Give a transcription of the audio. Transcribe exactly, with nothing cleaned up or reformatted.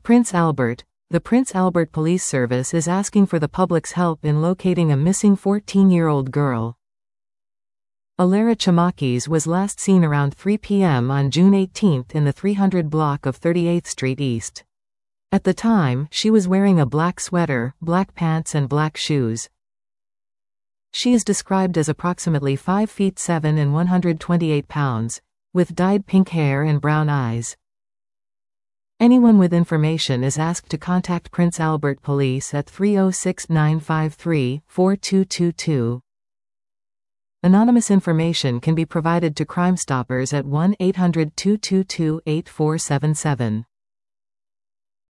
Prince Albert. The Prince Albert Police Service is asking for the public's help in locating a missing fourteen-year-old girl. Alara Chamakis was last seen around three p m on June eighteenth in the three hundred block of thirty-eighth Street East. At the time, she was wearing a black sweater, black pants and black shoes. She is described as approximately five feet seven and one hundred twenty-eight pounds, with dyed pink hair and brown eyes. Anyone with information is asked to contact Prince Albert Police at three oh six, nine five three, four two two two. Anonymous information can be provided to Crime Stoppers at one eight hundred, two two two, eight four seven seven.